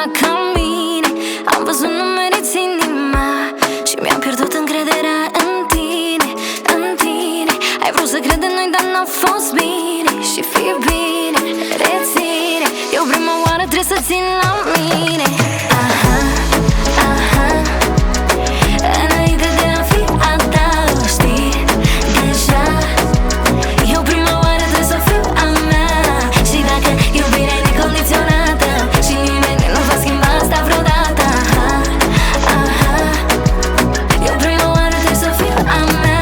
ca mine. Am văzut nu meriți inima și mi-am pierdut încrederea în tine, în tine. Ai vrut să crede în noi, dar n-a fost bine. Și fii bine, reține, eu prima oară trebuie să țin la mine. Aha, aha, înainte de a fi a ta, știi deja. Eu prima oară trebuie să fiu a mea. Și dacă iubirea e necondiționată și nimeni nu va schimba asta vreodată. Aha, aha, eu prima oară trebuie să fiu a mea.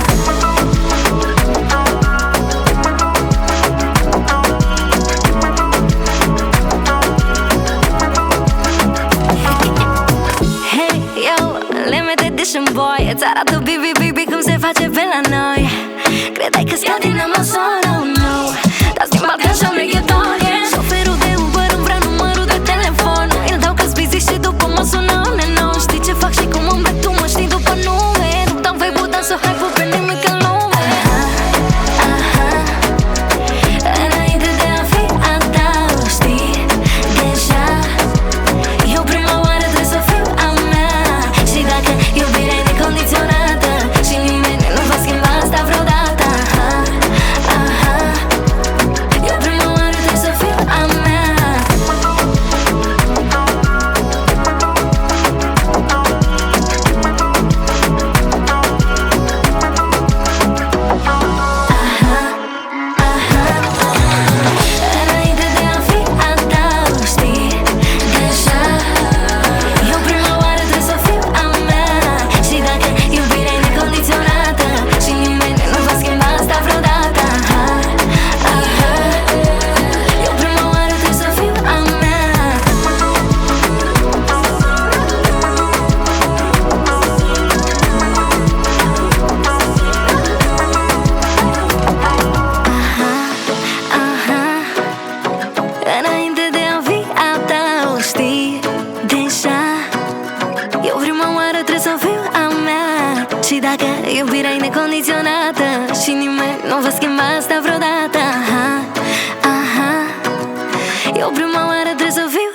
Hey, yo, limited edition boy, îți arată baby, baby cum se face pe la noi. Credeai că scad din Amazon, oh no, dar schimbat ca și-am reggaeton, yeah. Șoferul de Uber îmi vrea numărul de telefon. Îl dau că-s busy și după mă sună unenou. Știi ce fac și cum îmi bec, tu mă știi după nume. Nu dau Facebook, dar să hype-ul pe nimic în lume. Aha, aha, înainte de a fi a ta, știi deja. Eu prima oară trebuie să fiu a mea. Și dacă iubirea e necondiționată și nimeni nu va schimba asta vreodată. Aha, aha, eu prima oară trebuie să fiu a mea. Aha, aha, înainte de a fi a ta, știi deja. Eu prima oară trebuie să fiu a mea. Și dacă iubirea e necondiționată și nimeni nu va schimba asta vreodată. Aha, aha, eu prima oară trebuie să fiu a mea. Aha, înainte de a fi a ta, o știi deja. Eu prima oară trebuie să fiu a mea. Și dacă iubirea e necondiționată și nimeni nu va schimba asta vreodată. Aha, aha, eu prima oară trebuie să fiu